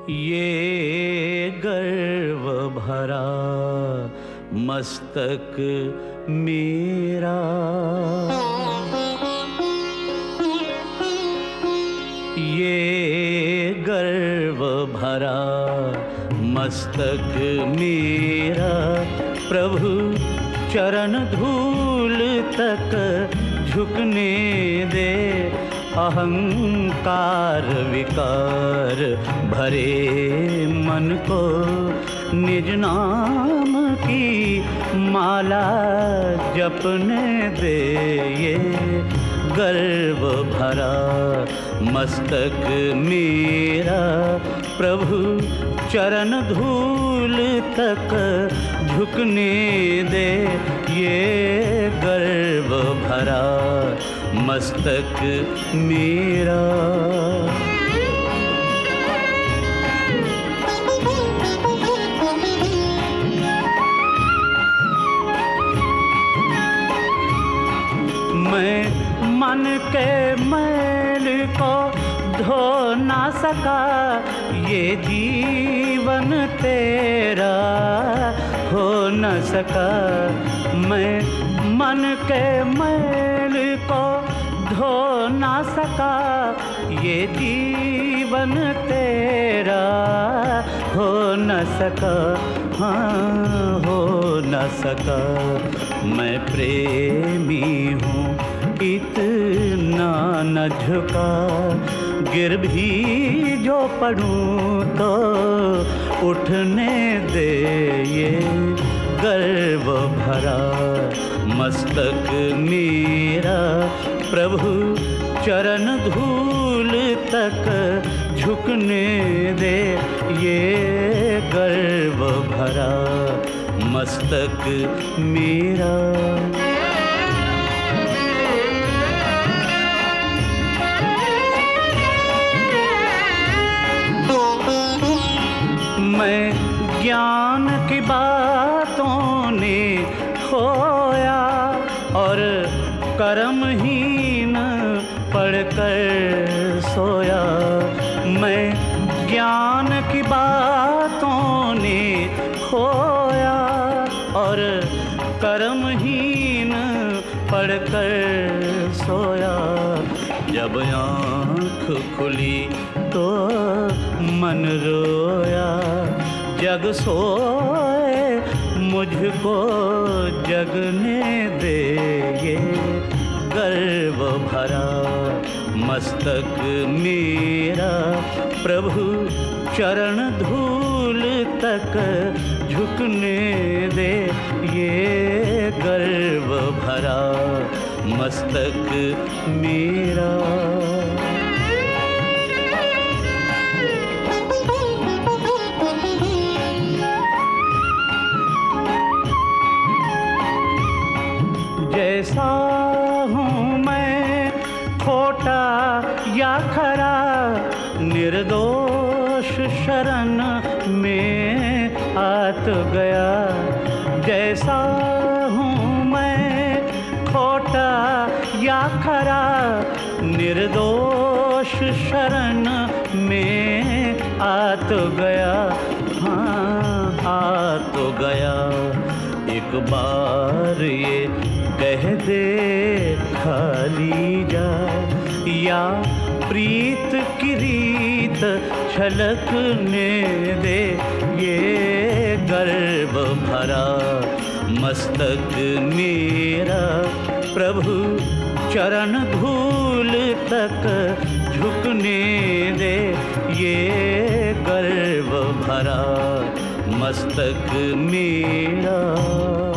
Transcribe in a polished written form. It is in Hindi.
ये गर्व भरा मस्तक मेरा, ये गर्व भरा मस्तक मेरा, प्रभु चरण धूल तक झुकने दे। अहंकार विकार भरे मन को निज नाम की माला जपने दे। ये गर्व भरा मस्तक मेरा, प्रभु चरण धूल तक झुकने दे। ये गर्व भरा मस्तक मेरा। मैं मन के मैल को धो ना सका, ये जीवन तेरा हो न सका। मैं मन के मैल को धो ना सका, ये जीवन तेरा हो न सका। हाँ, हो न सका। मैं प्रेमी हूँ इतना न झुका, गिर भी जो पड़ूं तो उठने दे। ये गर्व भरा मस्तक मेरा, प्रभु चरण धूल तक झुकने दे। ये गर्व भरा मस्तक मेरा। मैं ज्ञान की बातों ने खोया और कर्महीन पढ़कर सोया। मैं ज्ञान की बातों ने खोया और कर्महीन पढ़कर सोया। जब आँख खुली तो मन रोया, जग सोए मुझको जगने दे। ये गर्व भरा मस्तक मेरा, प्रभु चरण धूल तक झुकने दे। ये गर्व भरा मस्तक मेरा। जैसा हूँ मैं खोटा या खरा, निर्दोष शरण में आ तो गया। जैसा हूँ मैं खोटा या खरा, निर्दोष शरण में आ तो गया। हाँ, आ तो गया। एक बार ये कह दे खाली जा, या प्रीत की रीत छलकने दे। ये गर्व भरा मस्तक मेरा, प्रभु चरण धूल तक झुकने दे। ये गर्व भरा मस्तक मेरा।